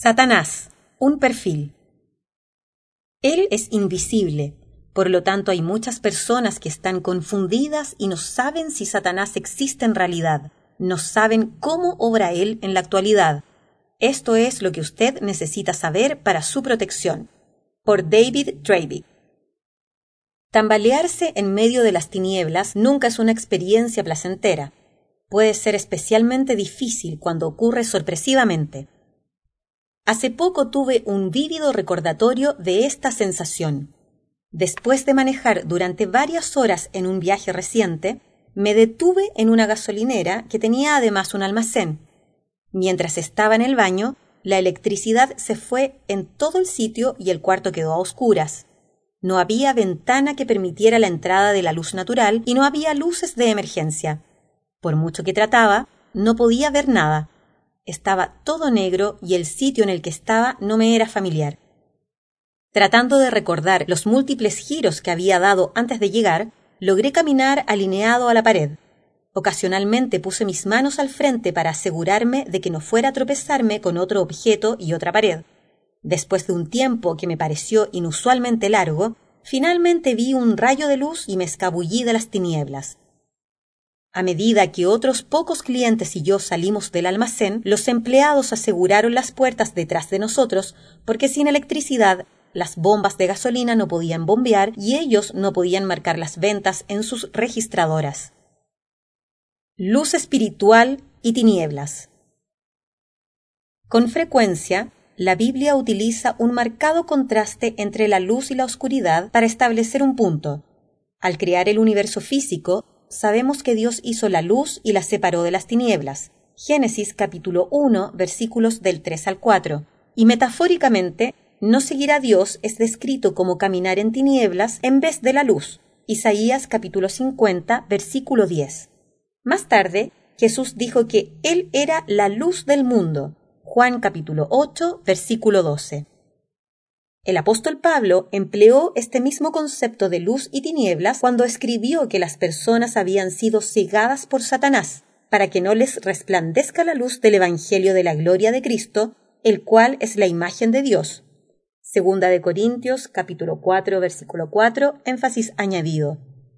Satanás, un perfil. Él es invisible, por lo tanto hay muchas personas que están confundidas y no saben si Satanás existe en realidad, no saben cómo obra él en la actualidad. Esto es lo que usted necesita saber para su protección. Por David Treibig. Tambalearse en medio de las tinieblas nunca es una experiencia placentera. Puede ser especialmente difícil cuando ocurre sorpresivamente. Hace poco tuve un vívido recordatorio de esta sensación. Después de manejar durante varias horas en un viaje reciente, me detuve en una gasolinera que tenía además un almacén. Mientras estaba en el baño, la electricidad se fue en todo el sitio y el cuarto quedó a oscuras. No había ventana que permitiera la entrada de la luz natural y no había luces de emergencia. Por mucho que trataba, no podía ver nada. Estaba todo negro y el sitio en el que estaba no me era familiar. Tratando de recordar los múltiples giros que había dado antes de llegar, logré caminar alineado a la pared. Ocasionalmente puse mis manos al frente para asegurarme de que no fuera a tropezarme con otro objeto y otra pared. Después de un tiempo que me pareció inusualmente largo, finalmente vi un rayo de luz y me escabullí de las tinieblas. A medida que otros pocos clientes y yo salimos del almacén, los empleados aseguraron las puertas detrás de nosotros porque sin electricidad las bombas de gasolina no podían bombear y ellos no podían marcar las ventas en sus registradoras. Luz espiritual y tinieblas. Con frecuencia, la Biblia utiliza un marcado contraste entre la luz y la oscuridad para establecer un punto. Al crear el universo físico, sabemos que Dios hizo la luz y la separó de las tinieblas. Génesis capítulo 1, versículos del 3 al 4. Y metafóricamente, no seguir a Dios es descrito como caminar en tinieblas en vez de la luz. Isaías capítulo 50, versículo 10. Más tarde, Jesús dijo que Él era la luz del mundo. Juan capítulo 8, versículo 12. El apóstol Pablo empleó este mismo concepto de luz y tinieblas cuando escribió que las personas habían sido cegadas por Satanás para que no les resplandezca la luz del Evangelio de la gloria de Cristo, el cual es la imagen de Dios. Segunda de Corintios, capítulo 4, versículo 4, énfasis añadido.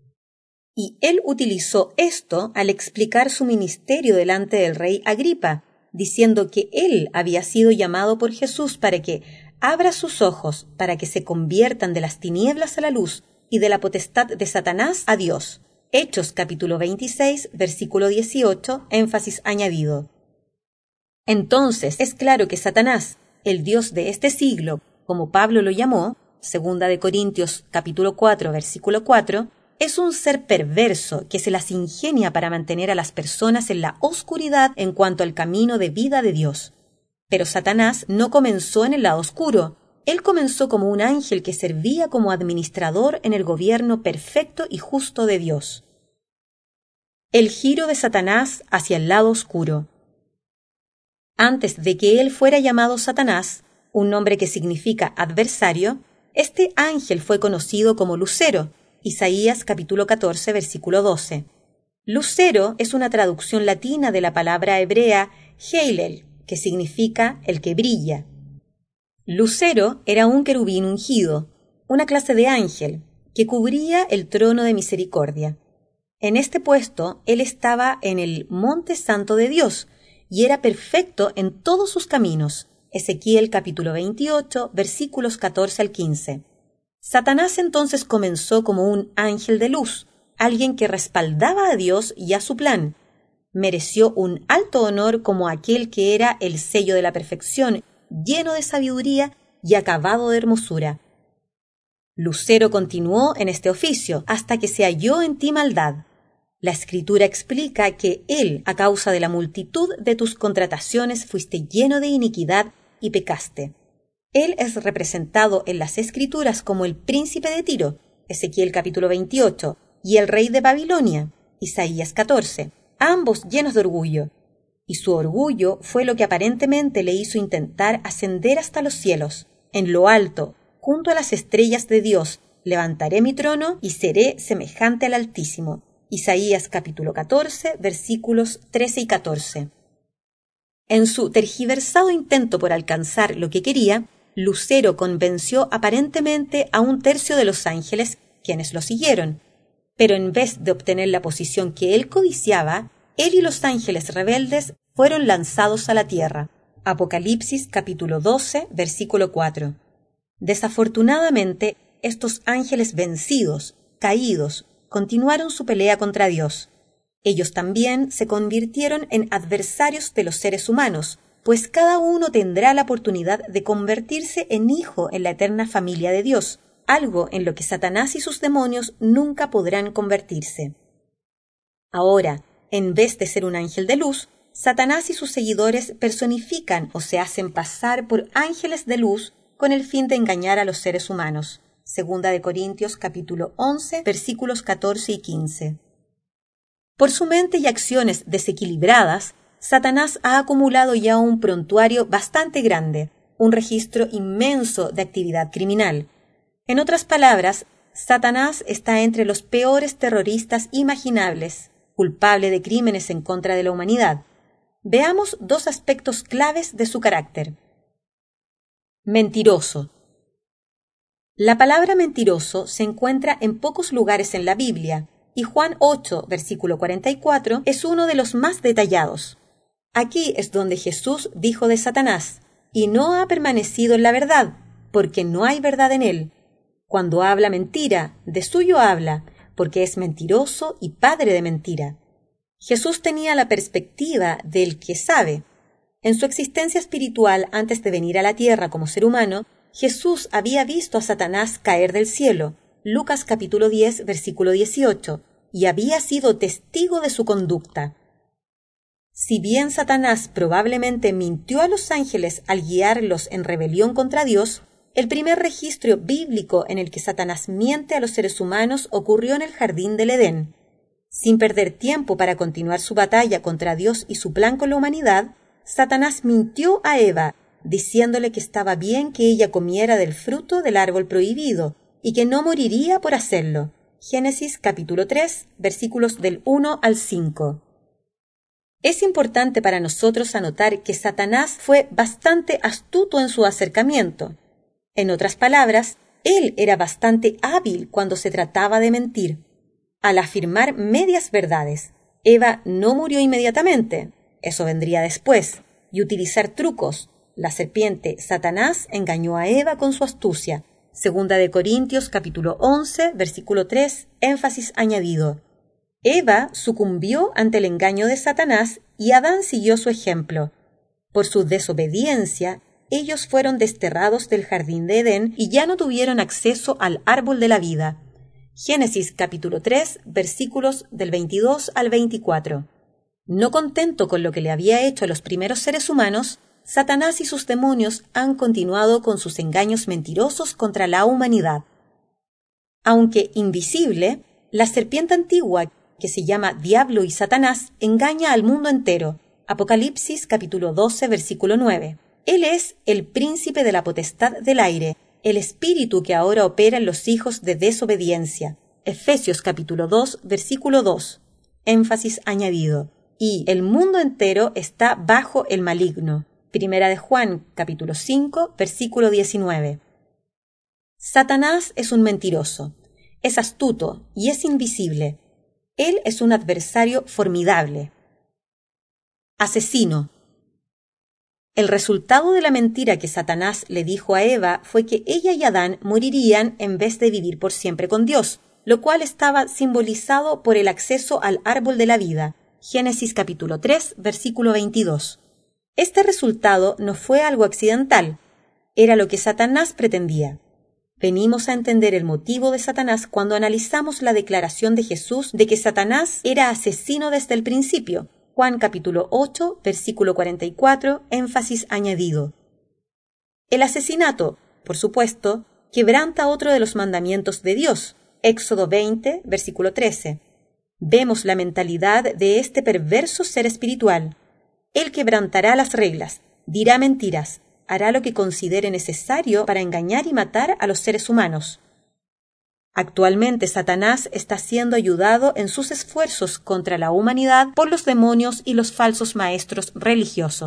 Y él utilizó esto al explicar su ministerio delante del rey Agripa, diciendo que él había sido llamado por Jesús para que abra sus ojos para que se conviertan de las tinieblas a la luz y de la potestad de Satanás a Dios. Hechos capítulo 26, versículo 18, énfasis añadido. Entonces es claro que Satanás, el Dios de este siglo, como Pablo lo llamó, segunda de Corintios capítulo 4, versículo 4, es un ser perverso que se las ingenia para mantener a las personas en la oscuridad en cuanto al camino de vida de Dios. Pero Satanás no comenzó en el lado oscuro. Él comenzó como un ángel que servía como administrador en el gobierno perfecto y justo de Dios. El giro de Satanás hacia el lado oscuro. Antes de que él fuera llamado Satanás, un nombre que significa adversario, este ángel fue conocido como Lucero, Isaías capítulo 14, versículo 12. Lucero es una traducción latina de la palabra hebrea Heilel, que significa el que brilla. Lucero era un querubín ungido, una clase de ángel, que cubría el trono de misericordia. En este puesto, él estaba en el monte santo de Dios, y era perfecto en todos sus caminos. Ezequiel capítulo 28, versículos 14 al 15. Satanás entonces comenzó como un ángel de luz, alguien que respaldaba a Dios y a su plan. Mereció un alto honor como aquel que era el sello de la perfección, lleno de sabiduría y acabado de hermosura. Lucero continuó en este oficio hasta que se halló en ti maldad. La Escritura explica que él, a causa de la multitud de tus contrataciones, fuiste lleno de iniquidad y pecaste. Él es representado en las Escrituras como el príncipe de Tiro, Ezequiel capítulo 28, y el rey de Babilonia, Isaías 14. Ambos llenos de orgullo, y su orgullo fue lo que aparentemente le hizo intentar ascender hasta los cielos. En lo alto, junto a las estrellas de Dios, levantaré mi trono y seré semejante al Altísimo. Isaías capítulo 14, versículos 13 y 14. En su tergiversado intento por alcanzar lo que quería, Lucero convenció aparentemente a 1/3 de los ángeles, quienes lo siguieron. Pero en vez de obtener la posición que él codiciaba, él y los ángeles rebeldes fueron lanzados a la tierra. Apocalipsis capítulo 12, versículo 4. Desafortunadamente, estos ángeles vencidos, caídos, continuaron su pelea contra Dios. Ellos también se convirtieron en adversarios de los seres humanos, pues cada uno tendrá la oportunidad de convertirse en hijo en la eterna familia de Dios, algo en lo que Satanás y sus demonios nunca podrán convertirse. Ahora, en vez de ser un ángel de luz, Satanás y sus seguidores personifican o se hacen pasar por ángeles de luz con el fin de engañar a los seres humanos. Segunda de Corintios capítulo 11, versículos 14 y 15. Por su mente y acciones desequilibradas, Satanás ha acumulado ya un prontuario bastante grande, un registro inmenso de actividad criminal. En otras palabras, Satanás está entre los peores terroristas imaginables, culpable de crímenes en contra de la humanidad. Veamos 2 aspectos claves de su carácter. Mentiroso. La palabra mentiroso se encuentra en pocos lugares en la Biblia, y Juan 8, versículo 44, es uno de los más detallados. Aquí es donde Jesús dijo de Satanás, y no ha permanecido en la verdad, porque no hay verdad en él. Cuando habla mentira, de suyo habla, porque es mentiroso y padre de mentira. Jesús tenía la perspectiva del que sabe. En su existencia espiritual antes de venir a la tierra como ser humano, Jesús había visto a Satanás caer del cielo, Lucas capítulo 10, versículo 18, y había sido testigo de su conducta. Si bien Satanás probablemente mintió a los ángeles al guiarlos en rebelión contra Dios, el primer registro bíblico en el que Satanás miente a los seres humanos ocurrió en el jardín del Edén. Sin perder tiempo para continuar su batalla contra Dios y su plan con la humanidad, Satanás mintió a Eva, diciéndole que estaba bien que ella comiera del fruto del árbol prohibido y que no moriría por hacerlo. Génesis capítulo 3, versículos del 1 al 5. Es importante para nosotros anotar que Satanás fue bastante astuto en su acercamiento. En otras palabras, él era bastante hábil cuando se trataba de mentir. Al afirmar medias verdades, Eva no murió inmediatamente, eso vendría después, y utilizar trucos. La serpiente Satanás engañó a Eva con su astucia. Segunda de Corintios capítulo 11, versículo 3, énfasis añadido. Eva sucumbió ante el engaño de Satanás y Adán siguió su ejemplo. Por su desobediencia, ellos fueron desterrados del jardín de Edén y ya no tuvieron acceso al árbol de la vida. Génesis capítulo 3, versículos del 22 al 24. No contento con lo que le había hecho a los primeros seres humanos, Satanás y sus demonios han continuado con sus engaños mentirosos contra la humanidad. Aunque invisible, la serpiente antigua, que se llama Diablo y Satanás, engaña al mundo entero. Apocalipsis capítulo 12, versículo 9. Él es el príncipe de la potestad del aire, el espíritu que ahora opera en los hijos de desobediencia. Efesios capítulo 2, versículo 2. Énfasis añadido. Y el mundo entero está bajo el maligno. Primera de Juan capítulo 5, versículo 19. Satanás es un mentiroso, es astuto y es invisible. Él es un adversario formidable. Asesino. El resultado de la mentira que Satanás le dijo a Eva fue que ella y Adán morirían en vez de vivir por siempre con Dios, lo cual estaba simbolizado por el acceso al árbol de la vida. Génesis capítulo 3, versículo 22. Este resultado no fue algo accidental, era lo que Satanás pretendía. Venimos a entender el motivo de Satanás cuando analizamos la declaración de Jesús de que Satanás era asesino desde el principio. Juan capítulo 8, versículo 44, énfasis añadido. El asesinato, por supuesto, quebranta otro de los mandamientos de Dios. Éxodo 20, versículo 13. Vemos la mentalidad de este perverso ser espiritual. Él quebrantará las reglas, dirá mentiras, hará lo que considere necesario para engañar y matar a los seres humanos. Actualmente Satanás está siendo ayudado en sus esfuerzos contra la humanidad por los demonios y los falsos maestros religiosos.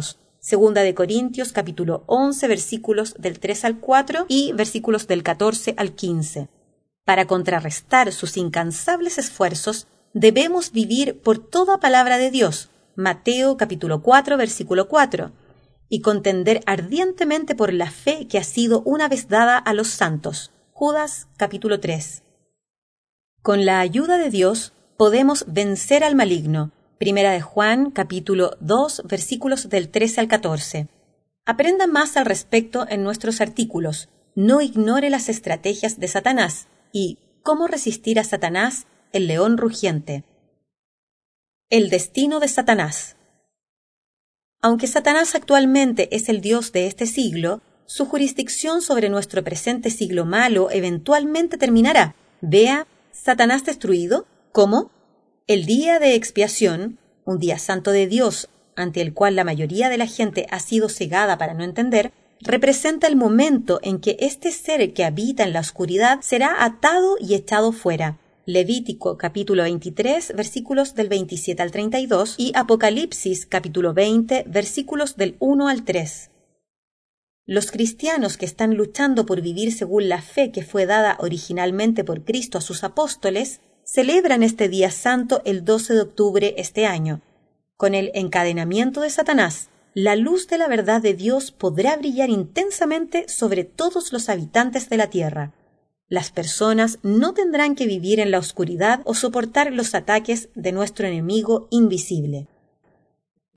Segunda de Corintios capítulo 11 versículos del 3 al 4 y versículos del 14 al 15. Para contrarrestar sus incansables esfuerzos, debemos vivir por toda palabra de Dios, Mateo capítulo 4 versículo 4, y contender ardientemente por la fe que ha sido una vez dada a los santos, Judas capítulo 3. Con la ayuda de Dios podemos vencer al maligno, Primera de Juan capítulo 2 versículos del 13 al 14. Aprenda más al respecto en nuestros artículos. No ignore las estrategias de Satanás y cómo resistir a Satanás, el león rugiente. El destino de Satanás. Aunque Satanás actualmente es el dios de este siglo, su jurisdicción sobre nuestro presente siglo malo eventualmente terminará. Vea, Satanás destruido. ¿Cómo? El día de expiación, un día santo de Dios, ante el cual la mayoría de la gente ha sido cegada para no entender, representa el momento en que este ser que habita en la oscuridad será atado y echado fuera. Levítico capítulo 23 versículos del 27 al 32 y Apocalipsis capítulo 20 versículos del 1 al 3. Los cristianos que están luchando por vivir según la fe que fue dada originalmente por Cristo a sus apóstoles celebran este día santo el 12 de octubre este año. Con el encadenamiento de Satanás, la luz de la verdad de Dios podrá brillar intensamente sobre todos los habitantes de la tierra. Las personas no tendrán que vivir en la oscuridad o soportar los ataques de nuestro enemigo invisible.